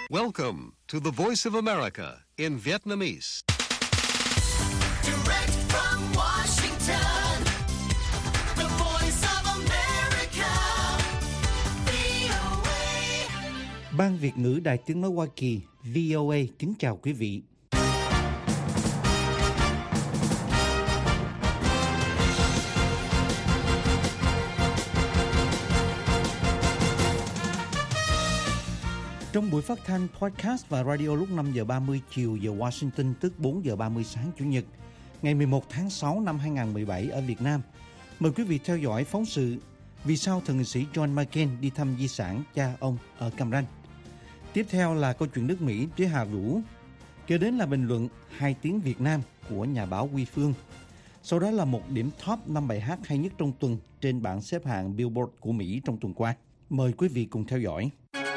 Welcome to the Voice of America in Vietnamese. Direct from Washington, the Voice of America, VOA. Ban Việt ngữ Đài Tiếng nói Hoa Kỳ VOA kính chào quý vị. Trong buổi phát thanh podcast và radio lúc 5 giờ 30 chiều giờ Washington, tức 4 giờ 30 sáng Chủ nhật, ngày 11 tháng 6 năm 2017 ở Việt Nam. Mời quý vị theo dõi phóng sự Vì sao thượng nghị sĩ John McCain đi thăm di sản cha ông ở Cam Ranh. Tiếp theo là câu chuyện nước Mỹ với Hà Vũ. Kế đến là bình luận 2 tiếng Việt Nam của nhà báo Huy Phương. Sau đó là một điểm top 5 bài hát hay nhất trong tuần trên bảng xếp hạng Billboard của Mỹ trong tuần qua. Mời quý vị cùng theo dõi.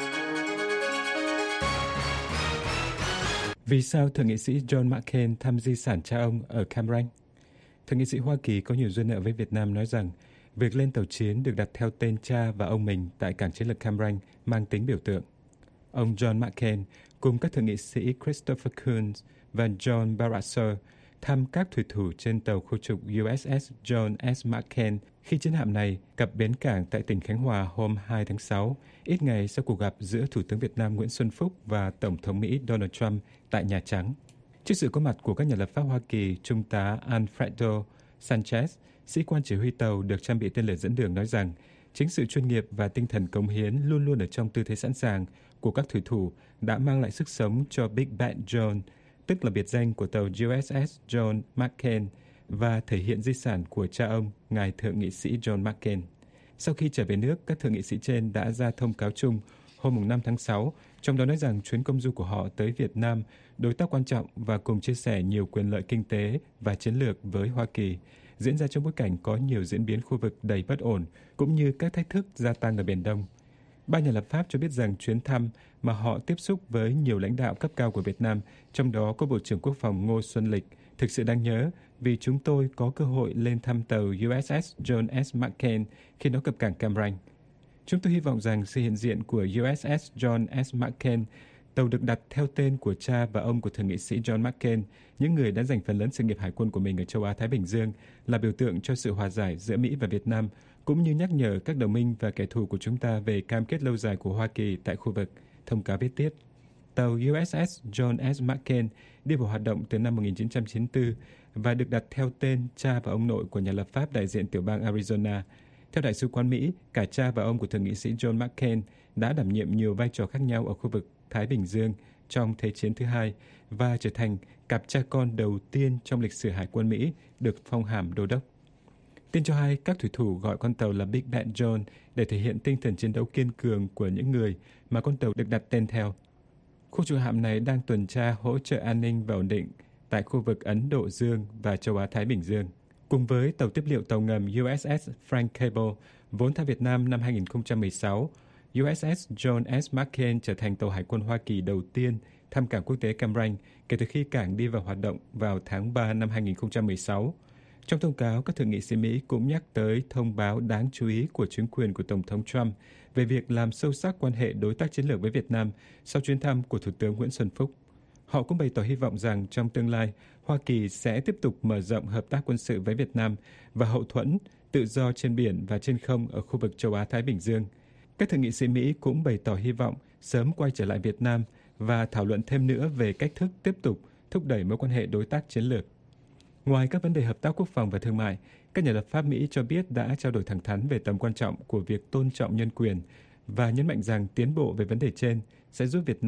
Vì sao Thượng nghị sĩ John McCain thăm di sản cha ông ở Cam Ranh? Thượng nghị sĩ Hoa Kỳ có nhiều duyên nợ với Việt Nam nói rằng việc lên tàu chiến được đặt theo tên cha và ông mình tại cảng chiến lược Cam Ranh mang tính biểu tượng. Ông John McCain cùng các thượng nghị sĩ Christopher Coons và John Barrasso thăm các thủy thủ trên tàu khu trục USS John S. McCain khi chiến hạm này cập bến cảng tại tỉnh Khánh Hòa hôm 2 tháng 6, ít ngày sau cuộc gặp giữa Thủ tướng Việt Nam Nguyễn Xuân Phúc và Tổng thống Mỹ Donald Trump tại Nhà Trắng. Trước sự có mặt của các nhà lập pháp Hoa Kỳ, Trung tá Alfredo Sanchez, sĩ quan chỉ huy tàu được trang bị tên lửa dẫn đường nói rằng chính sự chuyên nghiệp và tinh thần cống hiến luôn luôn ở trong tư thế sẵn sàng của các thủy thủ đã mang lại sức sống cho Big Bad John, tức là biệt danh của tàu USS John McCain, và thể hiện di sản của cha ông, ngài thượng nghị sĩ John McCain. Sau khi trở về nước, các thượng nghị sĩ trên đã ra thông cáo chung hôm 5 tháng 6, trong đó nói rằng chuyến công du của họ tới Việt Nam, đối tác quan trọng và cùng chia sẻ nhiều quyền lợi kinh tế và chiến lược với Hoa Kỳ, diễn ra trong bối cảnh có nhiều diễn biến khu vực đầy bất ổn, cũng như các thách thức gia tăng ở Biển Đông. Ba nhà lập pháp cho biết rằng chuyến thăm mà họ tiếp xúc với nhiều lãnh đạo cấp cao của Việt Nam, trong đó có Bộ trưởng Quốc phòng Ngô Xuân Lịch, thực sự đáng nhớ vì chúng tôi có cơ hội lên thăm tàu USS John S. McCain khi nó cập cảng Cam Ranh. Chúng tôi hy vọng rằng sự hiện diện của USS John S. McCain, tàu được đặt theo tên của cha và ông của thượng nghị sĩ John McCain, những người đã dành phần lớn sự nghiệp hải quân của mình ở châu Á-Thái Bình Dương, là biểu tượng cho sự hòa giải giữa Mỹ và Việt Nam, cũng như nhắc nhở các đồng minh và kẻ thù của chúng ta về cam kết lâu dài của Hoa Kỳ tại khu vực, thông cáo viết tiếp. Tàu USS John S. McCain đi vào hoạt động từ năm 1994 và được đặt theo tên cha và ông nội của nhà lập pháp đại diện tiểu bang Arizona. Theo Đại sứ quán Mỹ, cả cha và ông của thượng nghị sĩ John McCain đã đảm nhiệm nhiều vai trò khác nhau ở khu vực Thái Bình Dương trong Thế chiến thứ hai và trở thành cặp cha con đầu tiên trong lịch sử Hải quân Mỹ được phong hàm đô đốc. Tin cho hay, các thủy thủ gọi con tàu là Big Bad John để thể hiện tinh thần chiến đấu kiên cường của những người mà con tàu được đặt tên theo. Khu trục hạm này đang tuần tra hỗ trợ an ninh và ổn định tại khu vực Ấn Độ Dương và châu Á-Thái Bình Dương. Cùng với tàu tiếp liệu tàu ngầm USS Frank Cable, vốn thăm Việt Nam năm 2016, USS John S. McCain trở thành tàu hải quân Hoa Kỳ đầu tiên thăm cảng quốc tế Cam Ranh kể từ khi cảng đi vào hoạt động vào tháng 3 năm 2016. Trong thông cáo, các thượng nghị sĩ Mỹ cũng nhắc tới thông báo đáng chú ý của chính quyền của Tổng thống Trump về việc làm sâu sắc quan hệ đối tác chiến lược với Việt Nam sau chuyến thăm của Thủ tướng Nguyễn Xuân Phúc. Họ cũng bày tỏ hy vọng rằng trong tương lai, Hoa Kỳ sẽ tiếp tục mở rộng hợp tác quân sự với Việt Nam và hậu thuẫn, tự do trên biển và trên không ở khu vực châu Á-Thái Bình Dương. Các thượng nghị sĩ Mỹ cũng bày tỏ hy vọng sớm quay trở lại Việt Nam và thảo luận thêm nữa về cách thức tiếp tục thúc đẩy mối quan hệ đối tác chiến lược. Ngoài các vấn đề hợp tác quốc phòng và thương mại, các nhà lập pháp Mỹ cho biết đã trao đổi thẳng thắn về tầm quan trọng của việc tôn trọng nhân quyền và nhấn mạnh rằng tiến bộ về vấn đề trên sẽ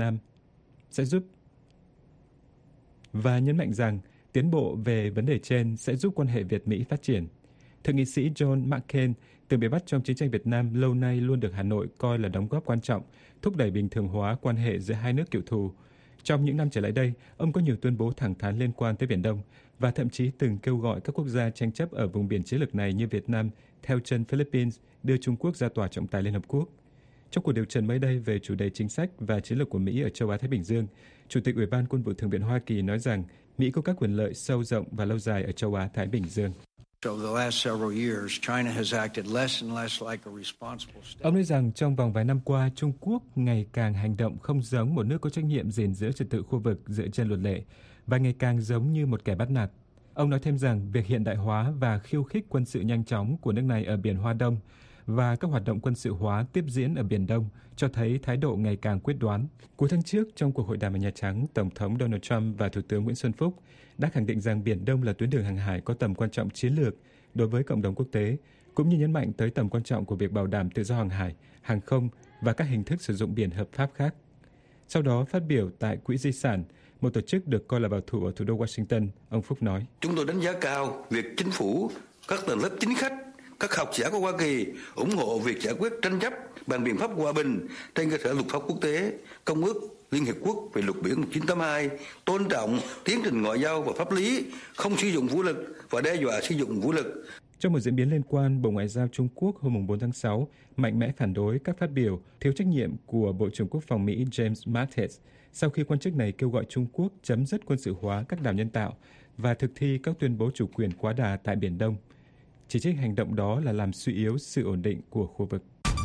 giúp quan hệ Việt-Mỹ phát triển. Thượng nghị sĩ John McCain, từng bị bắt trong chiến tranh Việt Nam, lâu nay luôn được Hà Nội coi là đóng góp quan trọng, thúc đẩy bình thường hóa quan hệ giữa hai nước cựu thù. Trong những năm trở lại đây, ông có nhiều tuyên bố thẳng thắn liên quan tới Biển Đông và thậm chí từng kêu gọi các quốc gia tranh chấp ở vùng biển chiến lược này như Việt Nam theo chân Philippines đưa Trung Quốc ra tòa trọng tài Liên Hợp Quốc. Trong cuộc điều trần mới đây về chủ đề chính sách và chiến lược của Mỹ ở châu Á-Thái Bình Dương, Chủ tịch Ủy ban Quân vụ Thượng viện Hoa Kỳ nói rằng Mỹ có các quyền lợi sâu rộng và lâu dài ở châu Á-Thái Bình Dương. Ông nói rằng trong vòng vài năm qua, Trung Quốc ngày càng hành động không giống một nước có trách nhiệm gìn giữ trật tự khu vực dựa trên luật lệ và ngày càng giống như một kẻ bắt nạt. Ông nói thêm rằng việc hiện đại hóa và khiêu khích quân sự nhanh chóng của nước này ở Biển Hoa Đông và các hoạt động quân sự hóa tiếp diễn ở Biển Đông cho thấy thái độ ngày càng quyết đoán. Cuối tháng trước, trong cuộc hội đàm ở Nhà Trắng, Tổng thống Donald Trump và Thủ tướng Nguyễn Xuân Phúc đã khẳng định rằng Biển Đông là tuyến đường hàng hải có tầm quan trọng chiến lược đối với cộng đồng quốc tế, cũng như nhấn mạnh tới tầm quan trọng của việc bảo đảm tự do hàng hải, hàng không và các hình thức sử dụng biển hợp pháp khác. Sau đó, phát biểu tại Quỹ Di sản, một tổ chức được coi là bảo thủ ở thủ đô Washington, ông Phúc nói: Chúng tôi đánh giá cao việc chính phủ, các tầng lớp chính khách, các học giả của Hoa Kỳ ủng hộ việc giải quyết tranh chấp bằng biện pháp hòa bình trên cơ sở luật pháp quốc tế, Công ước Liên Hiệp Quốc về luật biển 1982, tôn trọng tiến trình ngoại giao và pháp lý, không sử dụng vũ lực và đe dọa sử dụng vũ lực. Trong một diễn biến liên quan, Bộ Ngoại giao Trung Quốc hôm 4 tháng 6 mạnh mẽ phản đối các phát biểu thiếu trách nhiệm của Bộ trưởng Quốc phòng Mỹ James Mattis sau khi quan chức này kêu gọi Trung Quốc chấm dứt quân sự hóa các đảo nhân tạo và thực thi các tuyên bố chủ quyền quá đà tại Biển Đông. Chỉ trích hành động đó là làm suy yếu sự ổn định của khu vực.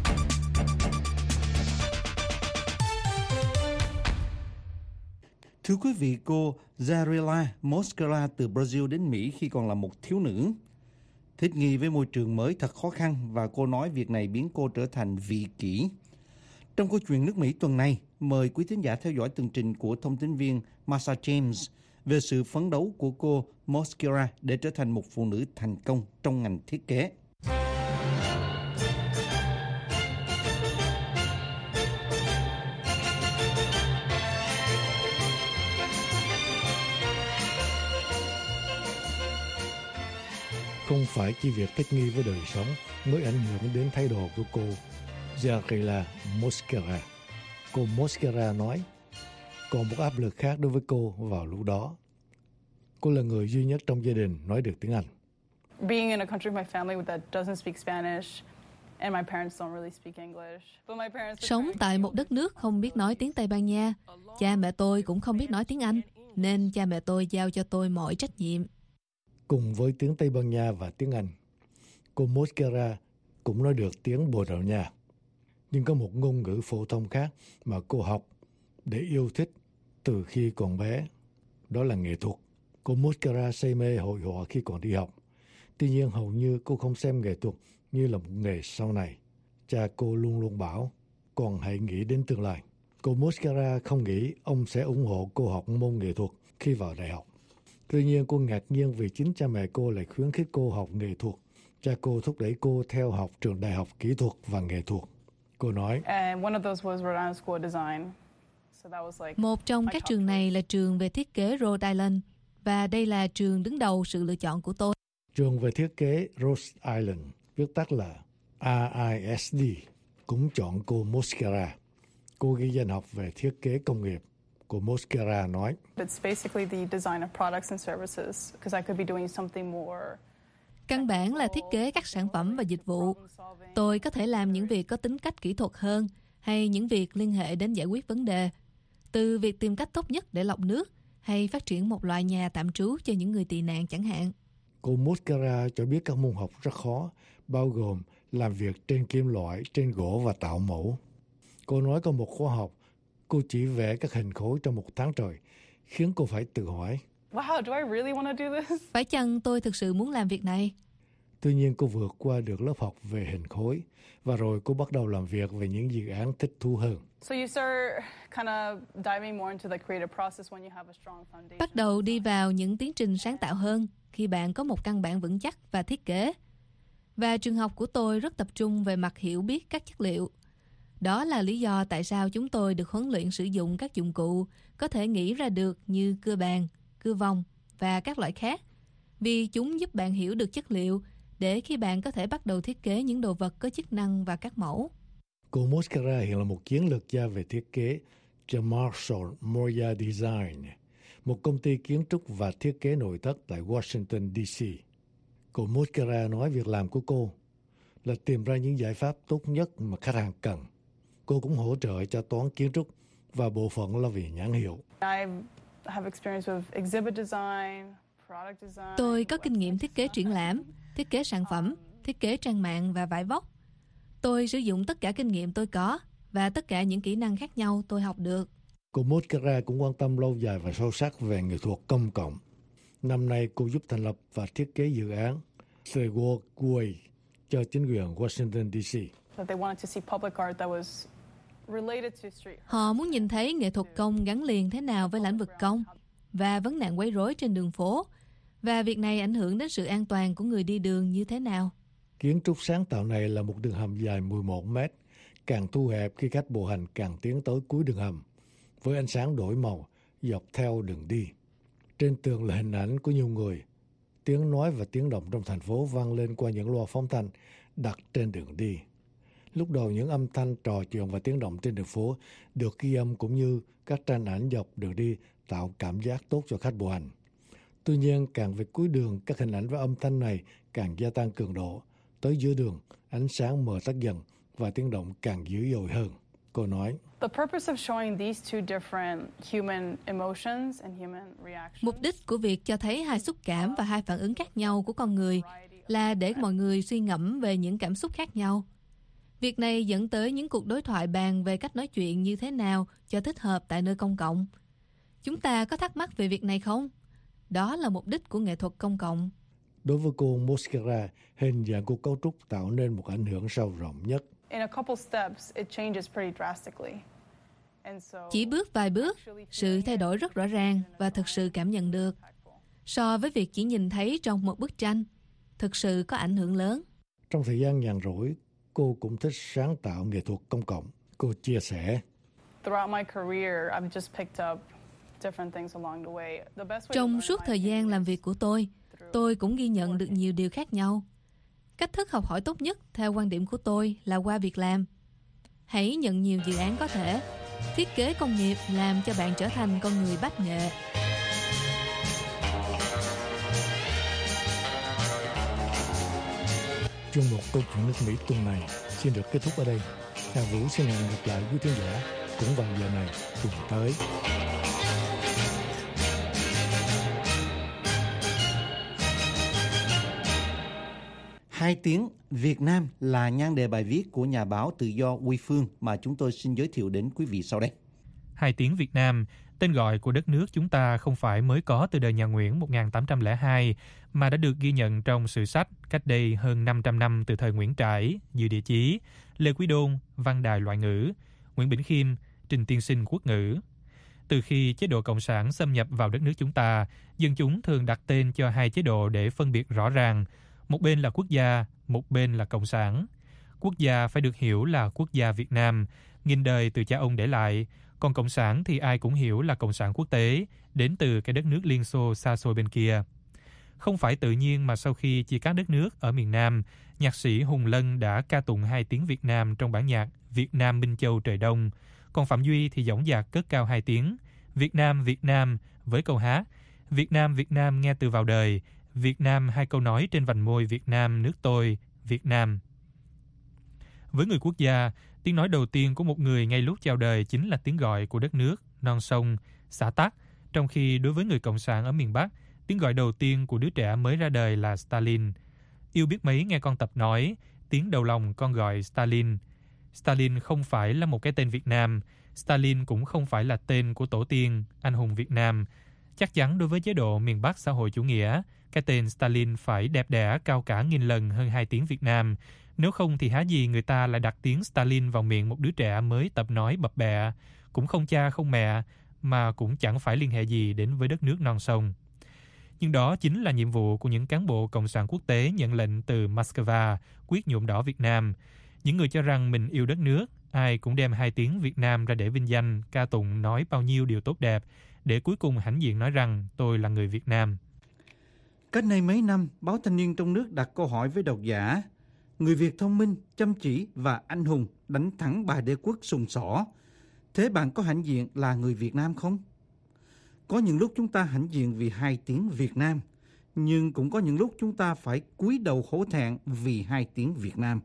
Thưa quý vị, cô Zarela Mosquera từ Brazil đến Mỹ khi còn là một thiếu nữ. Thích nghi với môi trường mới thật khó khăn và cô nói việc này biến cô trở thành vị kỷ. Trong câu chuyện nước Mỹ tuần này, mời quý thính giả theo dõi tường trình của thông tin viên Marsha James về sự phấn đấu của cô Mosquera để trở thành một phụ nữ thành công trong ngành thiết kế. Không phải chỉ việc thích nghi với đời sống mới ảnh hưởng đến thái độ của cô Zarela Mosquera. Cô Mosquera nói, còn một áp lực khác đối với cô vào lúc đó. Cô là người duy nhất trong gia đình nói được tiếng Anh. Being in a country of my family that doesn't speak Spanish and my parents don't really speak English. But my parents Sống tại một đất nước không biết nói tiếng Tây Ban Nha, cha mẹ tôi cũng không biết nói tiếng Anh, nên cha mẹ tôi giao cho tôi mọi trách nhiệm. Cùng với tiếng Tây Ban Nha và tiếng Anh, cô Mosquera cũng nói được tiếng Bồ Đào Nha. Nhưng có một ngôn ngữ phổ thông khác mà cô học để yêu thích từ khi còn bé, đó là nghệ thuật. Cô Mosquera say mê hội họa khi còn đi học. Tuy nhiên hầu như cô không xem nghệ thuật như là một nghề sau này. Cha cô luôn luôn bảo, còn hãy nghĩ đến tương lai. Cô Mosquera không nghĩ ông sẽ ủng hộ cô học môn nghệ thuật khi vào đại học. Tuy nhiên cô ngạc nhiên vì chính cha mẹ cô lại khuyến khích cô học nghệ thuật. Cha cô thúc đẩy cô theo học trường đại học kỹ thuật và nghệ thuật. Cô nói, một trong các trường này là trường về thiết kế Rhode Island, và đây là trường đứng đầu sự lựa chọn của tôi. Trường về thiết kế Rhode Island, viết tắt là RISD, cũng chọn cô Mosquera. Cô ghi danh học về thiết kế công nghiệp. Cô Mosquera nói, căn bản là thiết kế các sản phẩm và dịch vụ. Tôi có thể làm những việc có tính cách kỹ thuật hơn, hay những việc liên hệ đến giải quyết vấn đề, từ việc tìm cách tốt nhất để lọc nước, hay phát triển một loại nhà tạm trú cho những người tị nạn chẳng hạn. Cô Mosquera cho biết các môn học rất khó, bao gồm làm việc trên kim loại, trên gỗ và tạo mẫu. Cô nói có một khóa học, cô chỉ vẽ các hình khối trong 1 tháng trời, khiến cô phải tự hỏi, wow, do I really want to do this? Phải chăng tôi thực sự muốn làm việc này? Tuy nhiên cô vượt qua được lớp học về hình khối, và rồi cô bắt đầu làm việc về những dự án thích thú hơn. Bắt đầu đi vào những tiến trình sáng tạo hơn khi bạn có một căn bản vững chắc và thiết kế. Và trường học của tôi rất tập trung về mặt hiểu biết các chất liệu. Đó là lý do tại sao chúng tôi được huấn luyện sử dụng các dụng cụ có thể nghĩ ra được như cưa bàn, cưa vòng và các loại khác, vì chúng giúp bạn hiểu được chất liệu để khi bạn có thể bắt đầu thiết kế những đồ vật có chức năng và các mẫu. Cô Mosquera hiện là một chiến lược gia về thiết kế cho Marshall Moya Design, một công ty kiến trúc và thiết kế nội thất tại Washington, D.C. Cô Mosquera nói việc làm của cô là tìm ra những giải pháp tốt nhất mà khách hàng cần. Cô cũng hỗ trợ cho toán kiến trúc và bộ phận là về nhãn hiệu. Tôi có kinh nghiệm thiết kế triển lãm, thiết kế sản phẩm, thiết kế trang mạng và vải vóc. Tôi sử dụng tất cả kinh nghiệm tôi có và tất cả những kỹ năng khác nhau tôi học được. Cô Mosquera cũng quan tâm lâu dài và sâu sắc về nghệ thuật công cộng. Năm nay, cô giúp thành lập và thiết kế dự án The World Way cho chính quyền Washington, D.C. Họ muốn nhìn thấy nghệ thuật công gắn liền thế nào với lĩnh vực công và vấn nạn quấy rối trên đường phố, và việc này ảnh hưởng đến sự an toàn của người đi đường như thế nào. Kiến trúc sáng tạo này là một đường hầm dài 11 mét, càng thu hẹp khi khách bộ hành càng tiến tới cuối đường hầm, với ánh sáng đổi màu dọc theo đường đi. Trên tường là hình ảnh của nhiều người. Tiếng nói và tiếng động trong thành phố vang lên qua những loa phóng thanh đặt trên đường đi. Lúc đầu những âm thanh trò chuyện và tiếng động trên đường phố được ghi âm cũng như các tranh ảnh dọc đường đi tạo cảm giác tốt cho khách bộ hành. Tuy nhiên, càng về cuối đường, các hình ảnh và âm thanh này càng gia tăng cường độ. Tới giữa đường, ánh sáng mờ tắt dần và tiếng động càng dữ dội hơn. Cô nói, mục đích của việc cho thấy hai xúc cảm và hai phản ứng khác nhau của con người là để mọi người suy ngẫm về những cảm xúc khác nhau. Việc này dẫn tới những cuộc đối thoại bàn về cách nói chuyện như thế nào cho thích hợp tại nơi công cộng. Chúng ta có thắc mắc về việc này không? Đó là mục đích của nghệ thuật công cộng. Đối với cô Mosquera, hình dạng của cấu trúc tạo nên một ảnh hưởng sâu rộng nhất. Chỉ bước vài bước, sự thay đổi rất rõ ràng và thực sự cảm nhận được. So với việc chỉ nhìn thấy trong một bức tranh, thực sự có ảnh hưởng lớn. Trong thời gian nhàn rỗi, cô cũng thích sáng tạo nghệ thuật công cộng. Cô chia sẻ, trong suốt thời gian làm việc của tôi cũng ghi nhận được nhiều điều khác nhau. Cách thức học hỏi tốt nhất theo quan điểm của tôi là qua việc làm. Hãy nhận nhiều dự án có thể. Thiết kế công nghiệp làm cho bạn trở thành con người bách nghệ. Chuyên mục Câu chuyện nước Mỹ tuần này xin được kết thúc ở đây. Hà Vũ xin hẹn gặp lại quý khán giả cũng vào giờ này tuần tới. Hai tiếng Việt Nam là nhan đề bài viết của nhà báo tự do Huy Phương mà chúng tôi xin giới thiệu đến quý vị sau đây. Hai tiếng Việt Nam, tên gọi của đất nước chúng ta không phải mới có từ đời nhà Nguyễn 1802, mà đã được ghi nhận trong sử sách cách đây hơn 500 năm từ thời Nguyễn Trãi, Dự Địa Chí, Lê Quý Đôn, Văn Đài Loại Ngữ, Nguyễn Bỉnh Khiêm, Trình Tiên Sinh Quốc Ngữ. Từ khi chế độ Cộng sản xâm nhập vào đất nước chúng ta, dân chúng thường đặt tên cho hai chế độ để phân biệt rõ ràng. Một bên là quốc gia, một bên là cộng sản. Quốc gia phải được hiểu là quốc gia Việt Nam, nghìn đời từ cha ông để lại. Còn cộng sản thì ai cũng hiểu là cộng sản quốc tế, đến từ cái đất nước Liên Xô xa xôi bên kia. Không phải tự nhiên mà sau khi chia cắt đất nước ở miền Nam, nhạc sĩ Hùng Lân đã ca tụng hai tiếng Việt Nam trong bản nhạc Việt Nam Minh Châu Trời Đông. Còn Phạm Duy thì dõng dạc cất cao hai tiếng Việt Nam với câu hát Việt Nam nghe từ vào đời, Việt Nam hai câu nói trên vành môi Việt Nam nước tôi, Việt Nam. Với người quốc gia, tiếng nói đầu tiên của một người ngay lúc chào đời chính là tiếng gọi của đất nước, non sông, xã tắc, trong khi đối với người cộng sản ở miền Bắc, tiếng gọi đầu tiên của đứa trẻ mới ra đời là Stalin. Yêu biết mấy nghe con Tập nói, tiếng đầu lòng con gọi Stalin. Stalin không phải là một cái tên Việt Nam, Stalin cũng không phải là tên của tổ tiên, anh hùng Việt Nam. Chắc chắn đối với chế độ miền Bắc xã hội chủ nghĩa, cái tên Stalin phải đẹp đẽ cao cả nghìn lần hơn hai tiếng Việt Nam. Nếu không thì há gì người ta lại đặt tiếng Stalin vào miệng một đứa trẻ mới tập nói bập bẹ, cũng không cha không mẹ, mà cũng chẳng phải liên hệ gì đến với đất nước non sông. Nhưng đó chính là nhiệm vụ của những cán bộ Cộng sản quốc tế nhận lệnh từ Moscow quyết nhuộm đỏ Việt Nam. Những người cho rằng mình yêu đất nước, ai cũng đem hai tiếng Việt Nam ra để vinh danh, ca tụng nói bao nhiêu điều tốt đẹp, để cuối cùng hãnh diện nói rằng tôi là người Việt Nam. Cách đây mấy năm, báo Thanh niên trong nước đặt câu hỏi với độc giả: người Việt thông minh, chăm chỉ và anh hùng đánh thắng bà đế quốc sùng sỏ. Thế bạn có hãnh diện là người Việt Nam không? Có những lúc chúng ta hãnh diện vì hai tiếng Việt Nam, nhưng cũng có những lúc chúng ta phải cúi đầu hổ thẹn vì hai tiếng Việt Nam.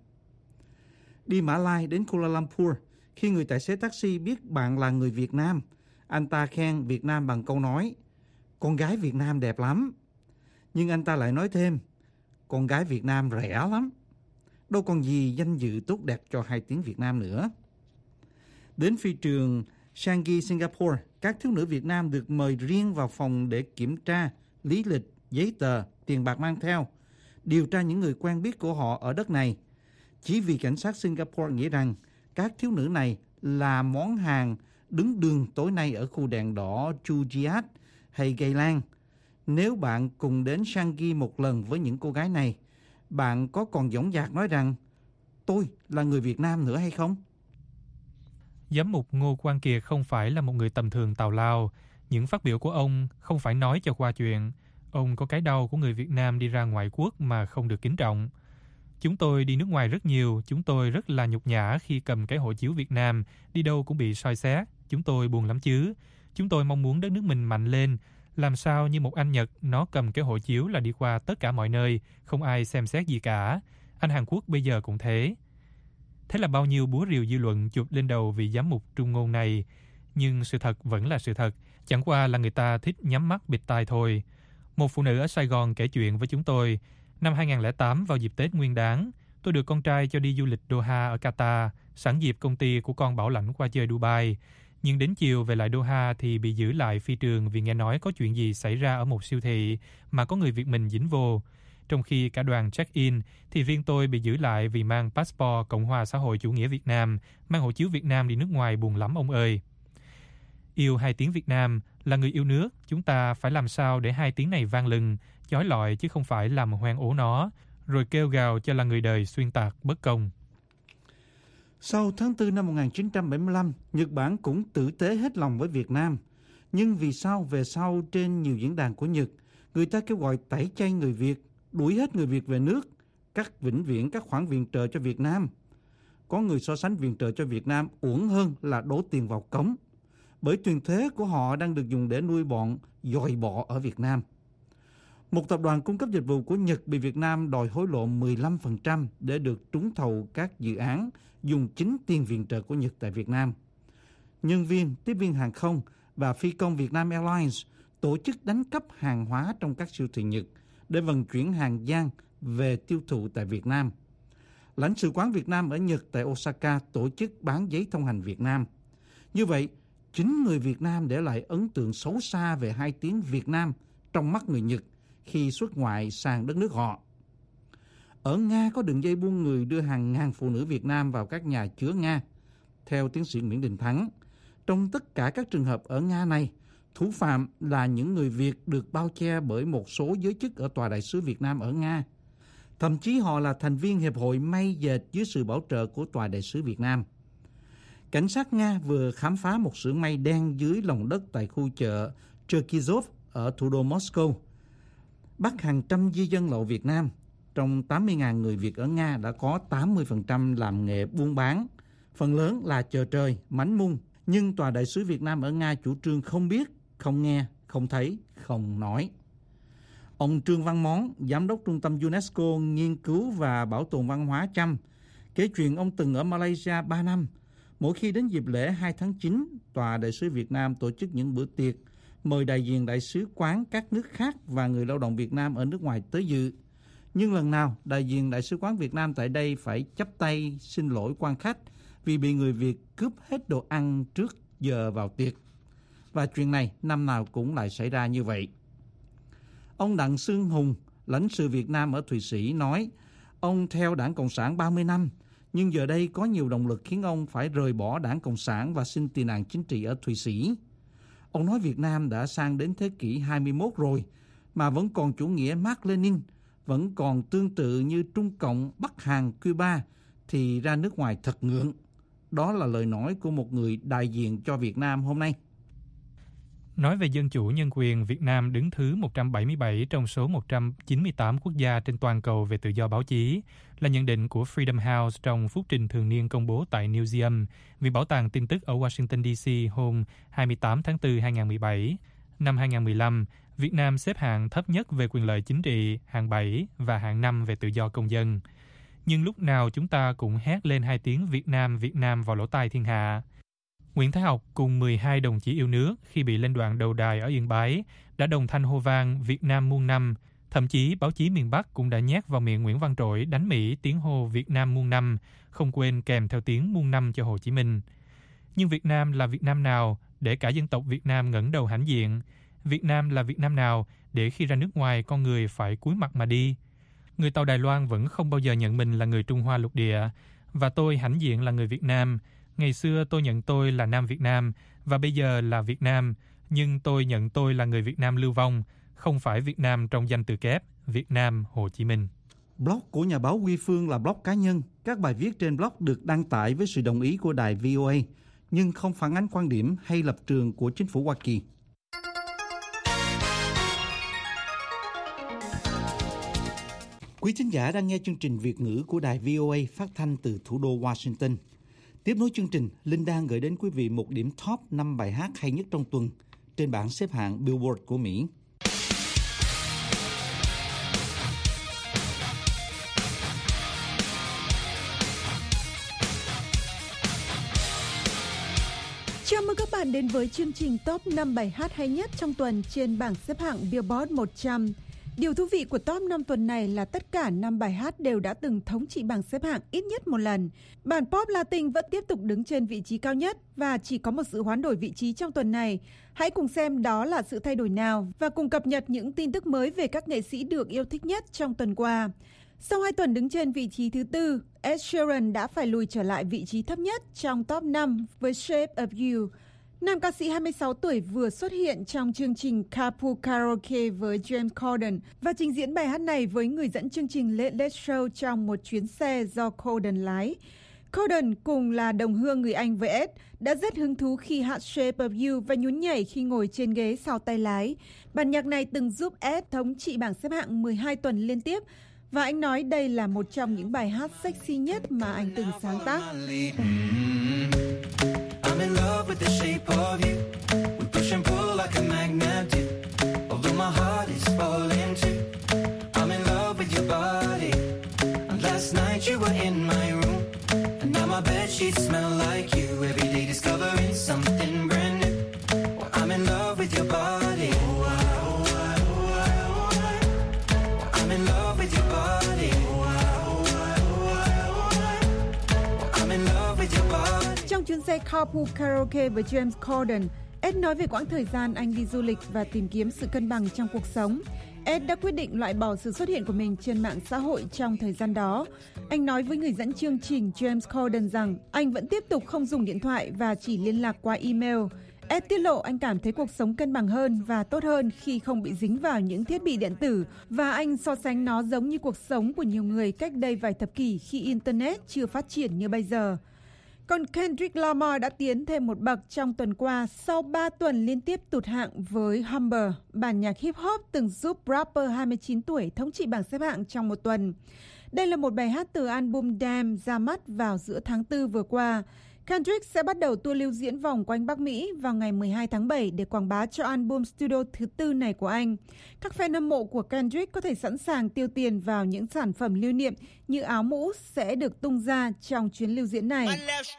Đi Mã Lai đến Kuala Lumpur, khi người tài xế taxi biết bạn là người Việt Nam, anh ta khen Việt Nam bằng câu nói: con gái Việt Nam đẹp lắm. Nhưng anh ta lại nói thêm: con gái Việt Nam rẻ lắm. Đâu còn gì danh dự tốt đẹp cho hai tiếng Việt Nam nữa. Đến phi trường Changi, Singapore, các thiếu nữ Việt Nam được mời riêng vào phòng để kiểm tra lý lịch, giấy tờ, tiền bạc mang theo, điều tra những người quen biết của họ ở đất này. Chỉ vì cảnh sát Singapore nghĩ rằng các thiếu nữ này là món hàng đứng đường tối nay ở khu đèn đỏ Chujiat hay Gay Lang. Nếu bạn cùng đến Changi một lần với những cô gái này, bạn có còn dõng dạc nói rằng tôi là người Việt Nam nữa hay không? Giám mục Ngô Quang Kiệt không phải là một người tầm thường tào lao. Những phát biểu của ông không phải nói cho qua chuyện. Ông có cái đau của người Việt Nam đi ra ngoại quốc mà không được kính trọng. Chúng tôi đi nước ngoài rất nhiều, chúng tôi rất là nhục nhã khi cầm cái hộ chiếu Việt Nam, đi đâu cũng bị soi xét. Chúng tôi buồn lắm chứ. Chúng tôi mong muốn đất nước mình mạnh lên. Làm sao như một anh Nhật, nó cầm cái hộ chiếu là đi qua tất cả mọi nơi, không ai xem xét gì cả. Anh Hàn Quốc bây giờ cũng thế. Thế là bao nhiêu búa rìu dư luận chụp lên đầu vị giám mục trung ngôn này. Nhưng sự thật vẫn là sự thật, chẳng qua là người ta thích nhắm mắt bịt tai thôi. Một phụ nữ ở Sài Gòn kể chuyện với chúng tôi. Năm 2008 vào dịp Tết Nguyên Đán, tôi được con trai cho đi du lịch Doha ở Qatar, sẵn dịp công ty của con bảo lãnh qua chơi Dubai. Nhưng đến chiều về lại Doha thì bị giữ lại phi trường vì nghe nói có chuyện gì xảy ra ở một siêu thị mà có người Việt mình dính vô. Trong khi cả đoàn check-in thì riêng tôi bị giữ lại vì mang passport Cộng hòa xã hội chủ nghĩa Việt Nam, mang hộ chiếu Việt Nam đi nước ngoài buồn lắm ông ơi. Yêu hai tiếng Việt Nam, là người yêu nước, chúng ta phải làm sao để hai tiếng này vang lừng, chói lọi chứ không phải làm hoang ố nó, rồi kêu gào cho là người đời xuyên tạc bất công. Sau tháng 4 năm 1975, Nhật Bản cũng tử tế hết lòng với Việt Nam. Nhưng vì sao về sau trên nhiều diễn đàn của Nhật, người ta kêu gọi tẩy chay người Việt, đuổi hết người Việt về nước, cắt vĩnh viễn các khoản viện trợ cho Việt Nam. Có người so sánh viện trợ cho Việt Nam uổng hơn là đổ tiền vào cống, bởi tiền thuế của họ đang được dùng để nuôi bọn dòi bọ ở Việt Nam. Một tập đoàn cung cấp dịch vụ của Nhật bị Việt Nam đòi hối lộ 15% để được trúng thầu các dự án dùng chính tiền viện trợ của Nhật tại Việt Nam. Nhân viên, tiếp viên hàng không và phi công Vietnam Airlines tổ chức đánh cắp hàng hóa trong các siêu thị Nhật để vận chuyển hàng giang về tiêu thụ tại Việt Nam. Lãnh sự quán Việt Nam ở Nhật tại Osaka tổ chức bán giấy thông hành Việt Nam. Như vậy, chính người Việt Nam để lại ấn tượng xấu xa về hai tiếng Việt Nam trong mắt người Nhật khi xuất ngoại sang đất nước họ. Ở Nga có đường dây buôn người đưa hàng ngàn phụ nữ Việt Nam vào các nhà chứa Nga. Theo tiến sĩ Nguyễn Đình Thắng, trong tất cả các trường hợp ở Nga này, thủ phạm là những người Việt được bao che bởi một số giới chức ở Tòa đại sứ Việt Nam ở Nga. Thậm chí họ là thành viên Hiệp hội May dệt dưới sự bảo trợ của Tòa đại sứ Việt Nam. Cảnh sát Nga vừa khám phá một xưởng may đen dưới lòng đất tại khu chợ Cherkizov ở thủ đô Moscow, bắt hàng trăm di dân lậu Việt Nam. Trong 80.000 người Việt ở Nga đã có 80% làm nghề buôn bán, phần lớn là chợ trời, mánh mung. Nhưng Tòa đại sứ Việt Nam ở Nga chủ trương không biết, không nghe, không thấy, không nói. Ông Trương Văn Món, Giám đốc Trung tâm UNESCO Nghiên cứu và Bảo tồn Văn hóa Chăm, kể chuyện ông từng ở Malaysia 3 năm. Mỗi khi đến dịp lễ 2 tháng 9, Tòa đại sứ Việt Nam tổ chức những bữa tiệc, mời đại diện đại sứ quán các nước khác và người lao động Việt Nam ở nước ngoài tới dự. Nhưng lần nào, đại diện đại sứ quán Việt Nam tại đây phải chắp tay xin lỗi quan khách vì bị người Việt cướp hết đồ ăn trước giờ vào tiệc. Và chuyện này năm nào cũng lại xảy ra như vậy. Ông Đặng Xương Hùng, lãnh sự Việt Nam ở Thụy Sĩ nói, ông theo Đảng Cộng sản 30 năm, nhưng giờ đây có nhiều động lực khiến ông phải rời bỏ Đảng Cộng sản và xin tị nạn chính trị ở Thụy Sĩ. Ông nói Việt Nam đã sang đến thế kỷ 21 rồi, mà vẫn còn chủ nghĩa Mác Lênin, vẫn còn tương tự như Trung Cộng, Bắc Hàn, Cuba, thì ra nước ngoài thật ngượng. Đó là lời nói của một người đại diện cho Việt Nam hôm nay. Nói về dân chủ nhân quyền, Việt Nam đứng thứ 177 trong số 198 quốc gia trên toàn cầu về tự do báo chí, là nhận định của Freedom House trong phúc trình thường niên công bố tại Newseum, Viện Bảo tàng Tin tức ở Washington, D.C. hôm 28 tháng 4 2017. Năm 2015, Việt Nam xếp hạng thấp nhất về quyền lợi chính trị, hạng 7 và hạng 5 về tự do công dân. Nhưng lúc nào chúng ta cũng hét lên hai tiếng Việt Nam vào lỗ tai thiên hạ. Nguyễn Thái Học cùng 12 đồng chí yêu nước khi bị lên đoạn đầu đài ở Yên Bái đã đồng thanh hô vang Việt Nam muôn năm, Thậm chí báo chí miền Bắc cũng đã nhét vào miệng Nguyễn Văn Trỗi đánh Mỹ tiếng hô Việt Nam muôn năm, không quên kèm theo tiếng muôn năm cho Hồ Chí Minh. Nhưng Việt Nam là Việt Nam nào để cả dân tộc Việt Nam ngẩng đầu hãnh diện? Việt Nam là Việt Nam nào để khi ra nước ngoài con người phải cúi mặt mà đi? Người Tàu Đài Loan vẫn không bao giờ nhận mình là người Trung Hoa lục địa, và tôi hãnh diện là người Việt Nam. Ngày xưa tôi nhận tôi là Nam Việt Nam, và bây giờ là Việt Nam, nhưng tôi nhận tôi là người Việt Nam lưu vong, không phải Việt Nam trong danh từ kép Việt Nam Hồ Chí Minh. Blog của nhà báo Huy Phương là blog cá nhân. Các bài viết trên blog được đăng tải với sự đồng ý của đài VOA, nhưng không phản ánh quan điểm hay lập trường của chính phủ Hoa Kỳ. Quý thính giả đang nghe chương trình Việt ngữ của đài VOA phát thanh từ thủ đô Washington. Tiếp nối chương trình, Linh đang gửi đến quý vị một điểm top 5 bài hát hay nhất trong tuần trên bảng xếp hạng Billboard của Mỹ. Chào mừng các bạn đến với chương trình top 5 bài hát hay nhất trong tuần trên bảng xếp hạng Billboard 100. Điều thú vị của top 5 tuần này là tất cả 5 bài hát đều đã từng thống trị bảng xếp hạng ít nhất một lần. Bản pop Latin vẫn tiếp tục đứng trên vị trí cao nhất và chỉ có một sự hoán đổi vị trí trong tuần này. Hãy cùng xem đó là sự thay đổi nào và cùng cập nhật những tin tức mới về các nghệ sĩ được yêu thích nhất trong tuần qua. Sau 2 tuần đứng trên vị trí thứ tư, Ed Sheeran đã phải lùi trở lại vị trí thấp nhất trong top 5 với Shape of You. Nam ca sĩ 26 tuổi vừa xuất hiện trong chương trình Carpool Karaoke với James Corden và trình diễn bài hát này với người dẫn chương trình Late Late Show trong một chuyến xe do Corden lái. Corden cùng là đồng hương người Anh với Ed đã rất hứng thú khi hát Shape of You và nhún nhảy khi ngồi trên ghế sau tay lái. Bản nhạc này từng giúp Ed thống trị bảng xếp hạng 12 tuần liên tiếp và anh nói đây là một trong những bài hát sexy nhất mà anh từng sáng tác. I'm in love with the shape of you. We push and pull like a magnet do. Although my heart is falling too. I'm in love with your body. And last night you were in my room. And now my bedsheets smell like you. Every day discovering something brand new. Well, I'm in love with your body. Oh, I, oh, I, oh, I, oh, I. Well, I'm in love with your body. Oh, I, oh, I, oh, I, oh, I. Well, I'm in love with your body. Trong chuyến xe Carpool Karaoke với James Corden, Ed nói về quãng thời gian anh đi du lịch và tìm kiếm sự cân bằng trong cuộc sống. Ed đã quyết định loại bỏ sự xuất hiện của mình trên mạng xã hội trong thời gian đó. Anh nói với người dẫn chương trình James Corden rằng anh vẫn tiếp tục không dùng điện thoại và chỉ liên lạc qua email. Ed tiết lộ anh cảm thấy cuộc sống cân bằng hơn và tốt hơn khi không bị dính vào những thiết bị điện tử, và anh so sánh nó giống như cuộc sống của nhiều người cách đây vài thập kỷ khi Internet chưa phát triển như bây giờ. Còn Kendrick Lamar đã tiến thêm một bậc trong tuần qua sau 3 tuần liên tiếp tụt hạng với Humber, bản nhạc hip hop từng giúp rapper 29 tuổi thống trị bảng xếp hạng trong một tuần. Đây là một bài hát từ album Damn ra mắt vào giữa tháng 4 vừa qua. Kendrick sẽ bắt đầu tour lưu diễn vòng quanh Bắc Mỹ vào ngày 12 tháng 7 để quảng bá cho album studio thứ 4 này của anh. Các fan hâm mộ của Kendrick có thể sẵn sàng tiêu tiền vào những sản phẩm lưu niệm như áo mũ sẽ được tung ra trong chuyến lưu diễn này.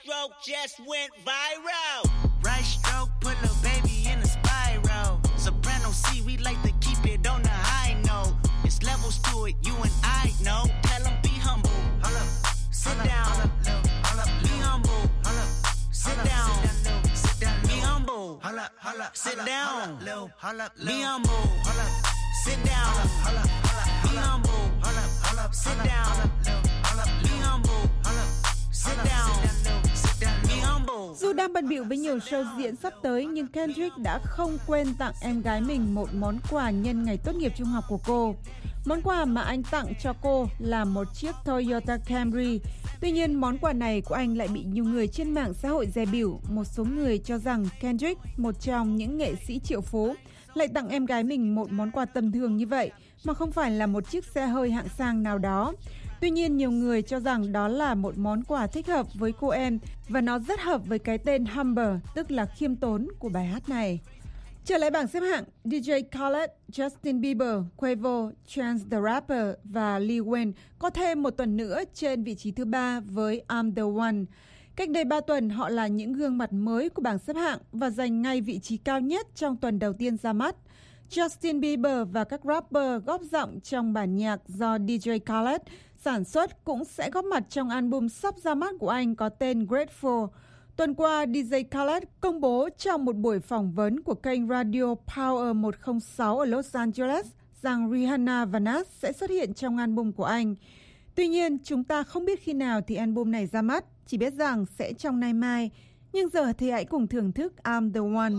Sit down, be humble, sit down, be humble, sit down, be humble, sit down, be humble. Dù đang bận bịu với nhiều show diễn sắp tới, nhưng Kendrick đã không quên tặng em gái mình một món quà nhân ngày tốt nghiệp trung học của cô. Món quà mà anh tặng cho cô là một chiếc Toyota Camry. Tuy nhiên, món quà này của anh lại bị nhiều người trên mạng xã hội dè bỉu. Một số người cho rằng Kendrick, một trong những nghệ sĩ triệu phú, lại tặng em gái mình một món quà tầm thường như vậy, mà không phải là một chiếc xe hơi hạng sang nào đó. Tuy nhiên, nhiều người cho rằng đó là một món quà thích hợp với cô em và nó rất hợp với cái tên Humber, tức là khiêm tốn của bài hát này. Trở lại bảng xếp hạng, DJ Khaled, Justin Bieber, Quavo, Chance the Rapper và Lil Wayne có thêm một tuần nữa trên vị trí thứ 3 với I'm the One. Cách đây 3 tuần, họ là những gương mặt mới của bảng xếp hạng và giành ngay vị trí cao nhất trong tuần đầu tiên ra mắt. Justin Bieber và các rapper góp giọng trong bản nhạc do DJ Khaled sản xuất cũng sẽ góp mặt trong album sắp ra mắt của anh có tên Grateful. Tuần qua, DJ Khaled công bố trong một buổi phỏng vấn của kênh Radio Power 106 ở Los Angeles rằng Rihanna và Nas sẽ xuất hiện trong album của anh. Tuy nhiên, chúng ta không biết khi nào thì album này ra mắt, chỉ biết rằng sẽ trong nay mai. Nhưng giờ thì hãy cùng thưởng thức I'm the One.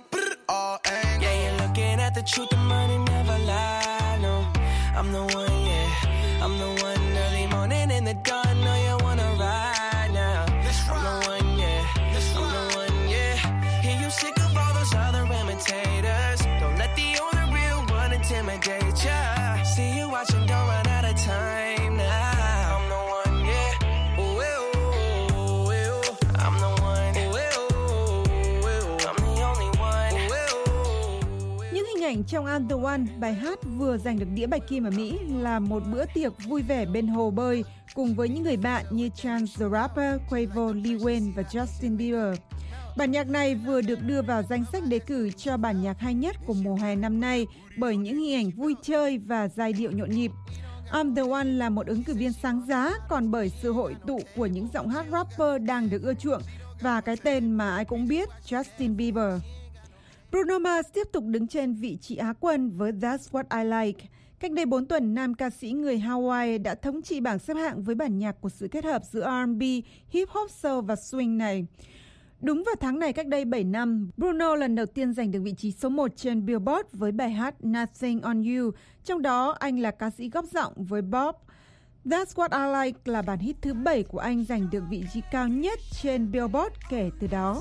Trong I'm the One, bài hát vừa giành được đĩa bạch kim ở Mỹ là một bữa tiệc vui vẻ bên hồ bơi cùng với những người bạn như Chance the Rapper, Quavo, Lil Wayne và Justin Bieber. Bản nhạc này vừa được đưa vào danh sách đề cử cho bản nhạc hay nhất của mùa hè năm nay bởi những hình ảnh vui chơi và giai điệu nhộn nhịp. I'm the One là một ứng cử viên sáng giá còn bởi sự hội tụ của những giọng hát rapper đang được ưa chuộng và cái tên mà ai cũng biết, Justin Bieber. Bruno Mars tiếp tục đứng trên vị trí Á quân với That's What I Like. Cách đây 4 tuần, nam ca sĩ người Hawaii đã thống trị bảng xếp hạng với bản nhạc của sự kết hợp giữa R&B, hip hop, soul và swing này. Đúng vào tháng này cách đây 7 năm, Bruno lần đầu tiên giành được vị trí số 1 trên Billboard với bài hát Nothing on You, trong đó anh là ca sĩ góp giọng với Bob. That's What I Like là bản hit thứ 7 của anh giành được vị trí cao nhất trên Billboard kể từ đó.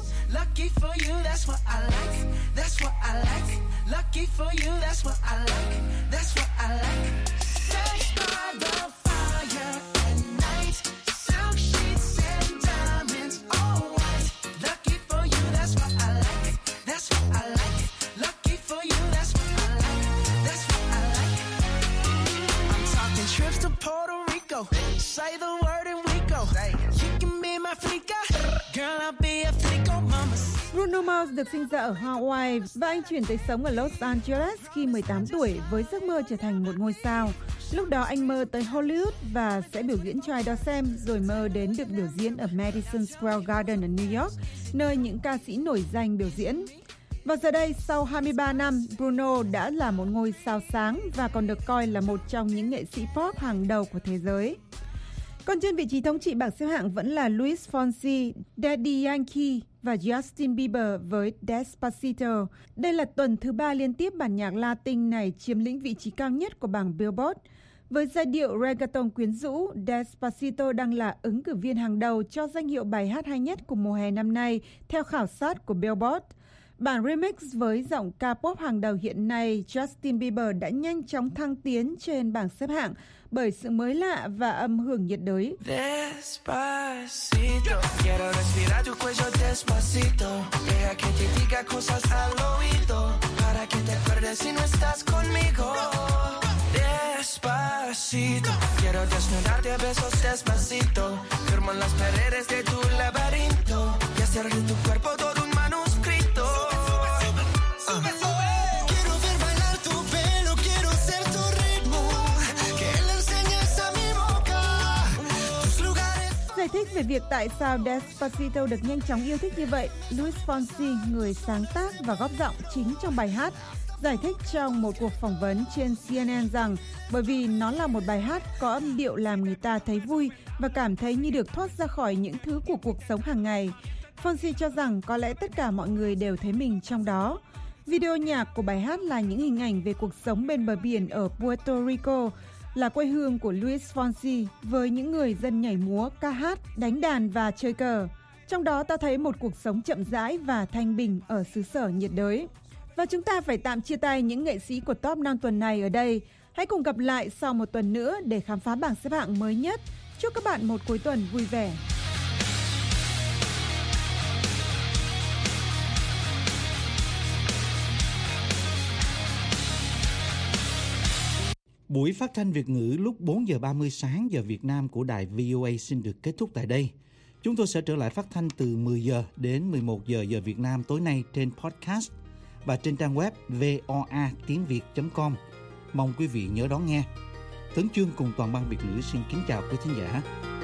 Say the word and we go. You can be my flica. Girl, I'll be a flico mama. Bruno Mars được sinh ra ở Hawaii và anh chuyển tới sống ở Los Angeles khi 18 tuổi với giấc mơ trở thành một ngôi sao. Lúc đó anh mơ tới Hollywood và sẽ biểu diễn cho ai đó xem, rồi mơ đến được biểu diễn ở Madison Square Garden ở New York, nơi những ca sĩ nổi danh biểu diễn. Và giờ đây, sau 23 năm, Bruno đã là một ngôi sao sáng và còn được coi là một trong những nghệ sĩ pop hàng đầu của thế giới. Còn trên vị trí thống trị bảng xếp hạng vẫn là Luis Fonsi, Daddy Yankee và Justin Bieber với Despacito. Đây là tuần thứ 3 liên tiếp bản nhạc Latin này chiếm lĩnh vị trí cao nhất của bảng Billboard. Với giai điệu reggaeton quyến rũ, Despacito đang là ứng cử viên hàng đầu cho danh hiệu bài hát hay nhất của mùa hè năm nay theo khảo sát của Billboard. Bản remix với giọng ca pop hàng đầu hiện nay, Justin Bieber đã nhanh chóng thăng tiến trên bảng xếp hạng bởi sự mới lạ và âm hưởng nhiệt đới. Despacito, quiero respirar tu cuello despacito, deja que te diga cosas al oído, para que te acuerdes si no estás conmigo. Despacito, quiero desnudarte a besos despacito, firmo en las paredes de tu laberinto y hacer de tu cuerpo todo un manuscrito. Giải thích về việc tại sao Despacito được nhanh chóng yêu thích như vậy, Luis Fonsi, người sáng tác và góp giọng chính trong bài hát, giải thích trong một cuộc phỏng vấn trên CNN rằng bởi vì nó là một bài hát có âm điệu làm người ta thấy vui và cảm thấy như được thoát ra khỏi những thứ của cuộc sống hàng ngày. Fonsi cho rằng có lẽ tất cả mọi người đều thấy mình trong đó. Video nhạc của bài hát là những hình ảnh về cuộc sống bên bờ biển ở Puerto Rico, là quê hương của Luis Fonsi, với những người dân nhảy múa, ca hát, đánh đàn và chơi cờ. Trong đó ta thấy một cuộc sống chậm rãi và thanh bình ở xứ sở nhiệt đới. Và chúng ta phải tạm chia tay những nghệ sĩ của Top 5 tuần này ở đây. Hãy cùng gặp lại sau một tuần nữa để khám phá bảng xếp hạng mới nhất. Chúc các bạn một cuối tuần vui vẻ. Buổi phát thanh Việt ngữ lúc 4 giờ 30 sáng giờ Việt Nam của đài VOA xin được kết thúc tại đây. Chúng tôi sẽ trở lại phát thanh từ 10 giờ đến 11 giờ giờ Việt Nam tối nay trên podcast và trên trang web voatiengviet.com. Mong quý vị nhớ đón nghe. Tấn Chương cùng toàn ban Việt ngữ xin kính chào quý thính giả.